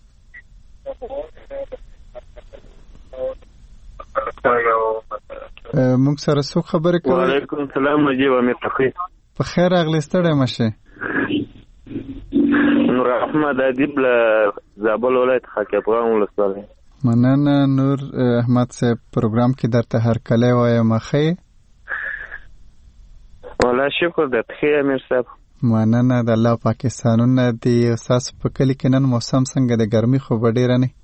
موږ سره څو خبرې کوو؟ وعلیکم السلام. مجيب امیر تخی په خیر اغلستړی مشه. نور احمد ادیب له زابل ولایت خاک افغان ولسوالۍ. مننه نور احمد صاحب، پروګرام کې درته هر کله وایم مخې. والله شکر د تخې امیر صاحب. مننه د الله پاکستانونه دی. تاسو په کلي کې نن موسم څنګه د ګرمي خو به ډېره نه؟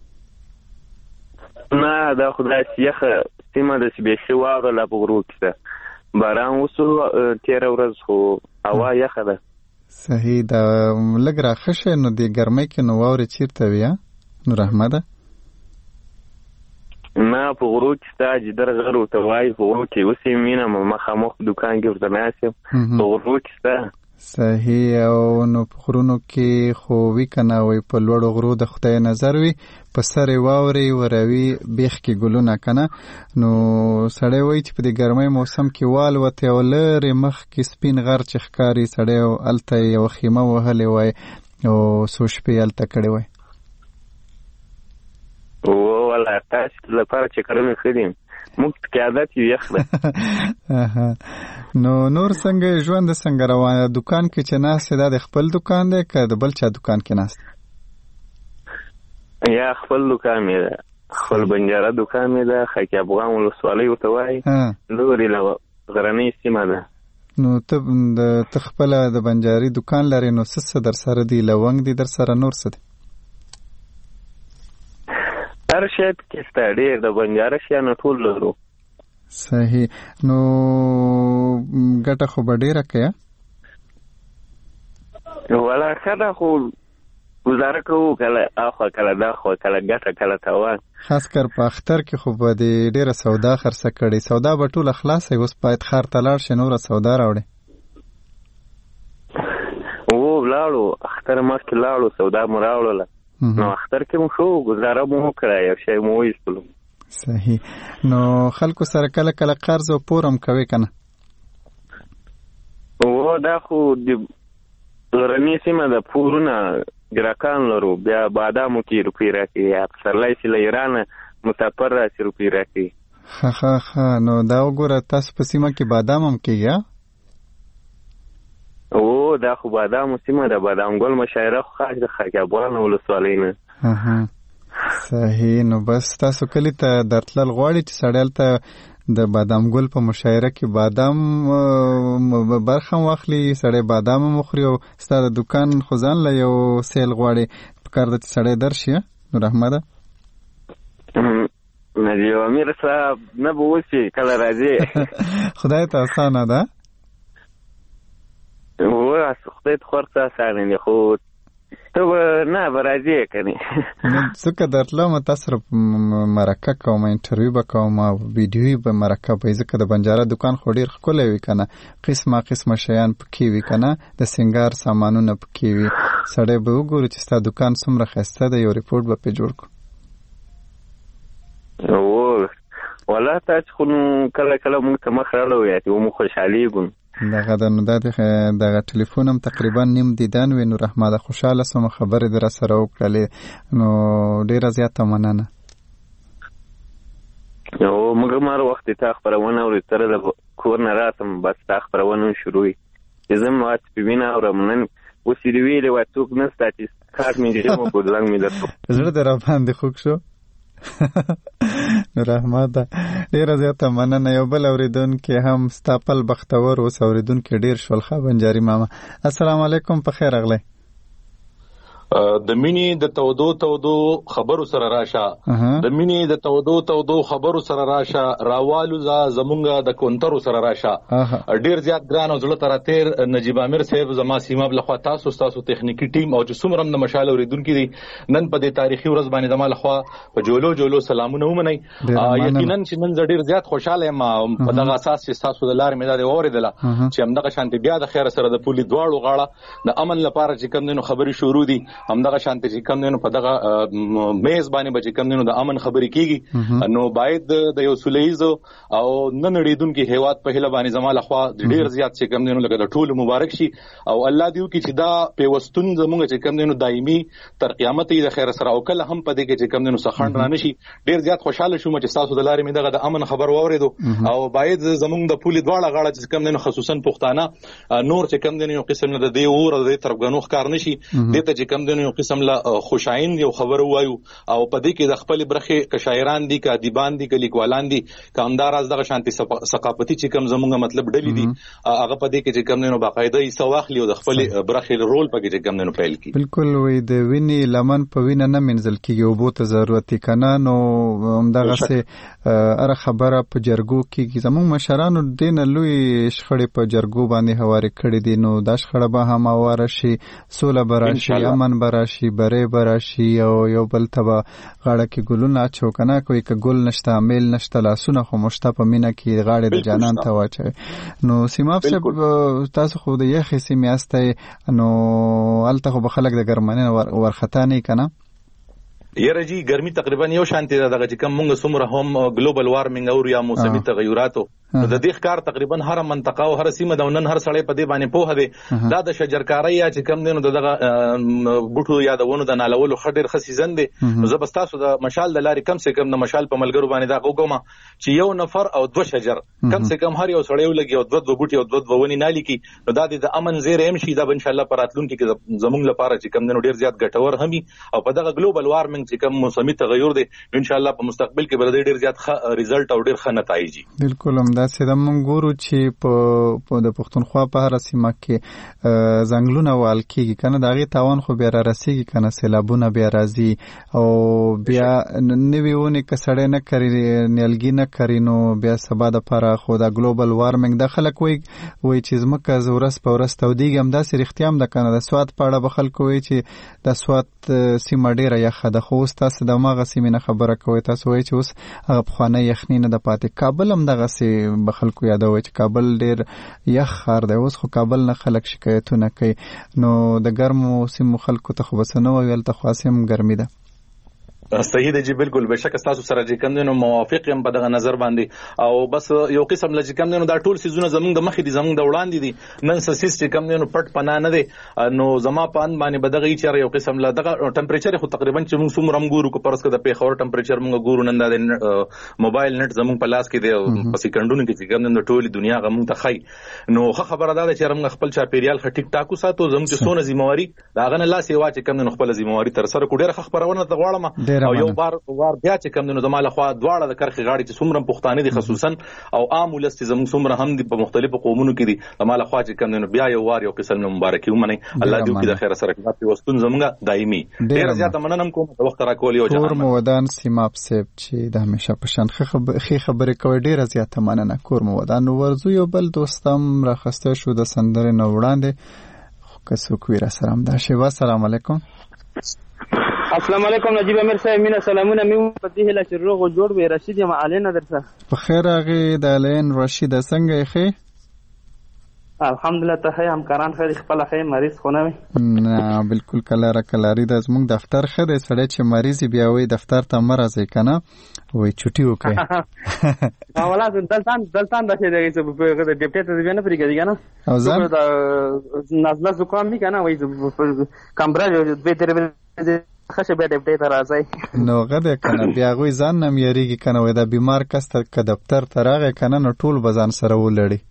نه دا خو داسې یخه سیمه ده چې بیخي واوره لا په غرو کې ده. باران وسو تېره ورځ خو هوا یخه ده. صحیح. دا لږ راښه شی نو د ګرمۍ کې نو واورې چېرته وي نور احمده؟ نه په غرو کې ستا جدر غر ورته وایي. په غرو کې اوس یې مینه مخامخ دوکان کې ورته ناست یم. په غرو کې ستا. صحیح. او نو په غرونو کې خو وي که نه وایي په لوړو غرو د خدای نظر وي، په سر یې واورې وروي بیخ کې ګلونه که نه. نو سړی وایي چې په دې ګرمۍ موسم کې والوتې او لرې مخ کې سپین غر چې ښکاري سړی هلته یوه خیمه وهلې وای او څو شپې هلته کړې وای. والله تاسو لپاره چې کارونه ښه دي، موږ کې عادت یو یخ ده. نو نور څنګه ژوند څنګه روان؟ دکان کې چې ناست دا د خپل دکان دی که د بل چا دکان کې ناست؟ یا خپل دکان مې ده، خپل بنجاره دکان مې ده. خاک افغان ولسوالۍ ورته وایي، لورې له غرنۍ سیمه ده. نو ته ته خپله د بنجاري دکان لرې، نو څه څه در سره دي؟ لونګ دي در سره؟ نور څه دي؟ هر شی پکې شته، ډېر د بنجاره شیانو ټول لرو. صحیح. نو ګټه خو به ډېره کوې؟ والله ښه ده، خو گزاره کوو، کله اخوا کله داخوا، کله ګټه کله تاوان. خاص کر په اختر کې خو به دې ډېره سودا خرڅه کړې. سودا به ټوله خلاصه اوس باید ښار ته لاړ شې نوره سودا راوړې. و لاړو اختر مخکې لاړو، سودا مو راوړله. نو اختر کې مو شو، گزاره مو وکړه، یو شی مو وایستلو. صحیح. نو خلکو سره کله کله قرض او پور هم کوې که نه؟ و دا خو د غرنۍ سیمه ده، پورونه ګراکان لرو. بیا بادامو کې روپۍ راکوي، یا پسرلی چې له ایرانه مسافر راسي روپۍ راکوي. ښه ښه ښه. نو دا وګوره تاسو په سیمه کې بادام هم کېږي؟ او دا خو بادامو سیمه ده، بادام ګل مشاعره خو خاص د خاک افغان ولسوالۍ نه. صحیح. نو بس تاسو کلي ته درتلل غواړي چې سړی هلته د بادام ګل په مشاعره کې بادام برخه هم واخلي، سړی بادام هم وخوري، او ستا د دوکان خو ځان له یو سیل غواړي، پکار ده چې سړی درشي. نور احمده نجیب امیر صاحب نه به اوسي، کله راځي. خدای ته اسانه ده. و خدای ته خورڅ اسانه دي، خو ته به نه به راځي کنې. څوکه درتلم تاسو سره مرکه کوم، انټرویو به کوم، ویډیویي به مرکه به، ځکه د بنجاره دکان خو ډېر ښکلی وي که نه، قسمه قسمه شیان پکې وي که نه، د سینګار سامانونه پکې وي. سړی به وګوري چې ستا دکان څومره ښایسته ده، یو ریپورټ به پرې جوړ کړو. والله تاسو خو کله کله موږ ته مخ راړوئ او موږ خوشحالېږو. دغه د نو دغه ټلیفون هم تقریبا نیم دیدن وي. نور احمده خوشحاله سوم خبرې در سره وکړلې، نو ډېره زیاته مننه. او موږ مار وخت تا خبرونه اورې تر د کور نه راتم، بس تا خبرونه شروعي زم وات په وینا اورم نن وسې دی ویلې واتوک نسته چې کار مې دی مو په دلنګ مې درته زړه در باندې خوښ شو. نور احمد ډیره زیاته مننه. یو بل اوریدونکي هم ستاپل بختور اوس اوریدونکي ډیر شول. ښه بنجاري ماما السلام علیکم، په خیر راغلی. د مینې د تودو تودو خبرو سره راشه، د مینې د تودو تودو خبرو سره راشه، راوالو ز زمونږه د کونترو سره راشه. ډیر زیات ګران او زړه تر تیر نجیب امیر صاحب زما سیمه بل خو تاسو تاسو تخنیکی ټیم او چې څومره د مشال اوریدونکو دي نن په دې تاریخي ورځ باندې زما لخوا په جولو جولو سلامونه ومنئ. یقینا چې نن زه ډیر زیات خوشاله یم په دغه اساس چې تاسو د لارې مې دا اوریدله چې همدغه شانتي بیا د خیر سره د پولی دواړو غاړه د امن لپاره چې کوم دینو خبري شروع دي، همدغه شانتي چې کوم دینو په دغه میز باندې به چې کوم دینو د امن خبرې کیږي، نو باید د یو سولهیز او نن ډیدونکو هیواد په هله باندې زما لخوا ډیر زیات چې کوم دینو لکه د ټول مبارک شي او الله دیو کې چې دا پیوستون زموږ چې کوم دینو دایمي تر قیامت د خیر سره او کله هم په دې کې چې کوم دینو سخند را نشي. ډیر زیات خوشاله شوم چې تاسو د لارې مې دغه د امن خبر واوریدو او باید زموږ د پولی دواړه غاړه چې کوم دینو خصوصا پښتانه نور چې کوم دینو قسم نه د دی اور د طرفګنو ښکار نشي، دته چې کوم کوم د یو قسم له خوشایند یو خبر وایو او په دې کې د خپل برخه ک شاعران دي ک ادیبان دي ک لیکوالان دي ک همدار از دغه شانتي ثقافتي چې کوم زمونږ مطلب ډلې دي هغه په دې کې چې کوم نه باقاعده یې سواخلی او د خپل برخه رول پکې چې کوم نه پیل کی. بالکل وي د ویني لمن په وینه نه منزل کیږي او بو ته ضرورت کنه نو همدغه سه اره خبره په جرګو کې زموږ مشرانو دین لوی شخړې په جرګو باندې هواري کړې دي نو د شخړه به هم واره شي سوله براشي امن براشي بره براشي او یو بل تبا غاړه کې ګلونه اچو کنه کوئی ک ګل نشته میل نشته لاسونه خو مشته په مینا کې غاړه د جانان ته واچي. نو سیماب صاحب تاسو خو د یخ سیمه استه نو الته خو بخلک د ګرمانه ورختا نه کنه یره جی ګرمي تقریبا یو شانتي دغه چې کوم مونږ سمره هم ګلوبل وارمنګ او یا موسمي تغیراتو د دې ښکار تقریبا هر منطقه او هر سیمه د نن هر سړی په دې باندې پوهه دی دا د شجرکاري یا چې کوم دینو دغه بوټو یا د ونو د نالولو خډیر خسیزن دي نو زه بستاسو د مشال د لاري کم سه کم د مشال په ملګرو باندې دا وګوم چې یو نفر او دو شجر کم سه کم هر یو سړی ولګي او دو دو بوټي او دو دو ونی نالي کی نو دا د امن زیر ایم شي دا ان شاء الله پراتلون کې زمونږ لپاره چې کم دینو ډیر زیات ګټور همي او په دغه ګلوبل وارمنګ چې کم موسمي تغیر دی ان شاء الله په مستقبل کې بل ډیر زیات ریزلټ او ډیر ښه نتایج. بالکل هم دا سیده مونږ ګورو چې په د پښتونخوا په هر سیمه کې ځنګلونه وال کېږي کنه د هغې تاوان خو بیا را رسېږي کنه سیلابونه بیا راځي او بیا نوي ونې که سړی نه کري نیالګي نه کري نو بیا سبا دپاره خو دا ګلوبل وارمنګ دا خلک وایي وایي چې ځمکه ورځ په ورځ تودېږي همداسې رښتیا هم ده کنه د سوات په اړه به خلکو وایي چې د سوات سیمه ډېره یخه ده خو اوس تاسو د هماغه سیمې نه خبره کوئ تاسو وایي چې اوس هغه پخوانی یخني نه ده پاتې. کابل هم دغسې به خلکو یادوي چې کابل ډېر یخ ښار دی اوس خو کابل نه خلک شکایتونه کوي نو د ګرمو سیمو خلکو ته خو به څه نه وایي هلته خو هسې هم ګرمي ده. صحیح دی جی بالکل بشک تاسو سره چې کوم دینو موافق یم په دغه نظر باندې او بس یو قسم لږ کوم دینو دا ټول سيزونه زمونږ د مخې دي زمونږ د وړاندې دي نن سسیس چې کوم دینو پټ پنا نه دي نو زما پان باندې بدغه چیرې یو قسم لا دغه ټمپریچر خو تقریبا چې موږ څومره ګورو کو پرسکه د پیښور ټمپریچر موږ ګورو نن د موبایل نت زمونږ په لاس کې دی په سکندونو کې چې کوم دینو ټول دنیا غمون ته خای نو خه خبره ده چې موږ خپل چاپیریال خ ټیک ټاکو ساتو زموږ چې سونه ذمہواری دا غنه لا سیوا چې کوم دینو خپل ذمہواری تر سره کو ډیره خبرونه ته غواړم او یو بار وار بیا چې کوم دنو زماله خو دواړه د کرخي غاړي چې څومره پښتانه دي خصوصا او عام ولست زموږ څومره هم دي په مختلفو قومونو کې دي زماله خو چې کوم دنو بیا یو وار یو قسم مبارکي ومني الله دې وکړي د خیر سره کې وستون زموږه دایمي ډیر زیات مننم کوم د وخت را کول یو جهان کور مودان سیماب سیب چې د همیشه په شان خې خبرې کوي ډیر زیات مننه کور مودان ورزو یو بل دوستم راخسته شو د سندره نو وړاندې خو کسو کوي را سلام دا شی وا سلام علیکم. السلام علیکم نجیب امیر صاحب مینا سلامونه مې په دې هله چې روغ جوړ وي رشید یم علین درته په خیر هغه د علین رشید څنګه یې الحمدلله ته هم کاران خیر خپل خیر مریض خو نه وي نه بالکل کلاره کلاری د زموږ دفتر خیر سړی چې مریض بیا وي دفتر ته مرزه کنه وای چټي وکړي اوله دلتان دلتان د شه دغه څه په ډیپټي ته ځنه پرېږدي کنه او ځان د نازله زکام می کنه وای کمبرا دوی تر خشه به دې ته راځي نو غده کنه بیا غوي ځان نم یریږي کنه وای دا بیمار کس ته ک دفتر ته راغی کنه نو ټول بزان سره ولړي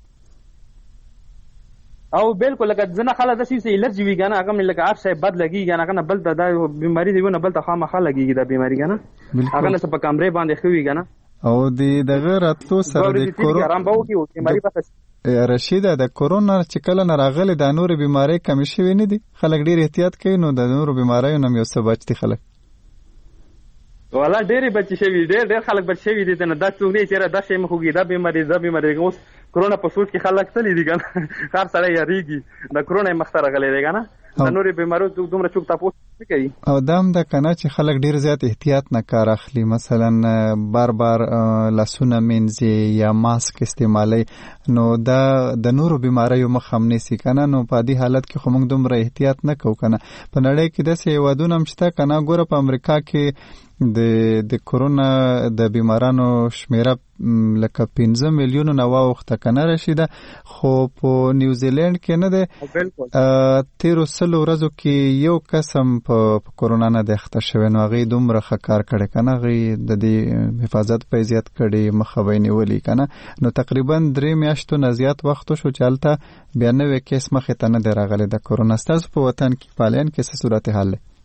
او بالکل لکه ځنه خلک د شي الرجی وی کنه هغه لکه هر شی بد لګي کنه بل ته دا بیماری دی ونه بل ته خامخا لګي دا بیماری کنه هغه نه په کمرې باندې خوي کنه او د دغه راتلو سره د کورونا آرام به وکي بیماری پخښ رشیده د کورونا چې کله نه راغلی د نور بیماری کم شوی نه دي خلک ډیر احتیاط کوي نو د نور بیماریو نه یو څه بچ دي خلک والا ډیر بچ شوی ډیر ډیر خلک بچ شوی دي نه دا څو نه چې دا شی مخوږي دا بیماری دا بیماری اوس کورونا په سوچ کې خلک تللی دي کنه هر سره یریږي د کورونا مختره غلې دی کنه د نور بیمارو دومره چوک تاسو کوي او دام د کنه چې خلک ډیر زیات احتیاط نه کار اخلي مثلا بار بار لاسونه مینځي یا ماسک استعمالي نو دا د نورو بیماریو مخه نسی کنه نو په دې حالت کې خو موږ دومره احتیاط نه کوو کنه په نړۍ کې د څه ودونه مشته کنه ګوره په امریکا کې د د کورونا د بیمارانو شمیره لکه پنځه میلیون نه واوخته کنه رشیده خو په نیوزیلند کې نه ده تیر سلو ورځو کې یو قسم په کورونا نه د اخته شوی نو هغه دومره خکار کړي کنه هغه د دې حفاظت په زیات کړي مخوي نیولې کنه نو تقریبا درې میاشتو نه زیات وخت شو چالتہ بیا نوې کیس مخه ته نه درغله د کورونا ستاسو په وطن کې پالین کې څه صورت حال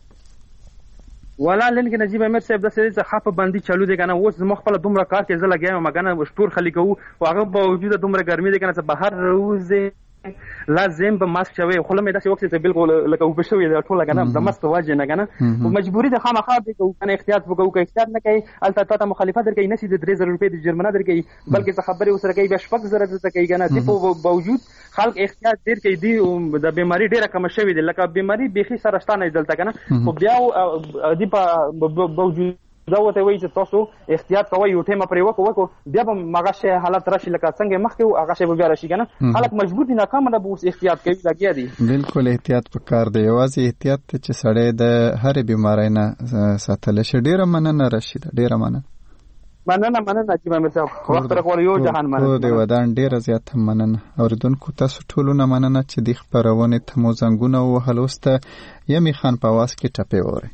ولا لنګ نجیب امیر صاحب د سړي څخه په باندې چالو دی کنه اوس زما خپل دومره کار کې زه لګیایم مګنه شپور خلی کوو او هغه باوجود دومره ګرمي دی کنه چې بهر روزه لازم به ماسک شوی خو لمه داسې وخت ته بالکل لکه وب شوی دا ټول کنه د مست واجب نه کنه او مجبوری د خامخا دی کو کنه احتیاط وکړو که احتیاط نه کوي البته ته مخالفت درکې نشي د درې زره روپۍ د جرمنه درکې بلکې څه خبري وسره کوي بیا شپږ زره درته کوي کنه دی په باوجود خلک احتیاط ډیر کوي دی د بیماری ډیره کم شوی دی لکه بیماری بيخي سرطان دلته کنه خو بیا دی په باوجود دا وته وایي چې تاسو احتیاط کوئ یو ټیمه پرې وکړو وکړو بیا به مغه شی حالت راشي لکه څنګه مخکې هغه شی به بیا راشي کنه خلک مجبور دي ناکام نه به اوس احتیاط کوي لګیا دي بالکل احتیاط پکار دی یوازې احتیاط چې سړی د هرې بیماری نه ساتل شي ډیره مننه راشي ډیره مننه مننه مننه چې مې صاحب وخت راکول یو جهان مننه د ودان ډیره زیات مننه اوریدونکو تاسو ټول نه مننه چې د خبرونه ته مو زنګونه وهلوسته یمي خان په واس کې ټپه وره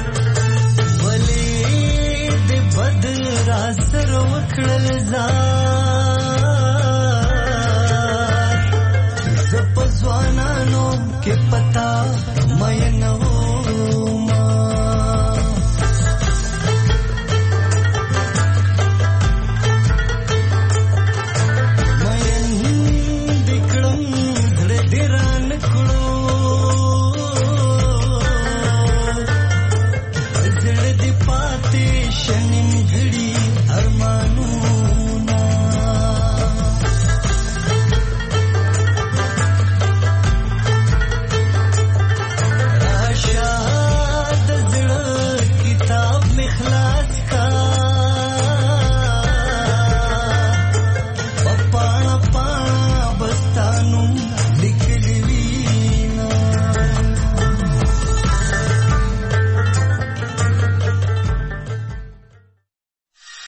سر وکړل ځان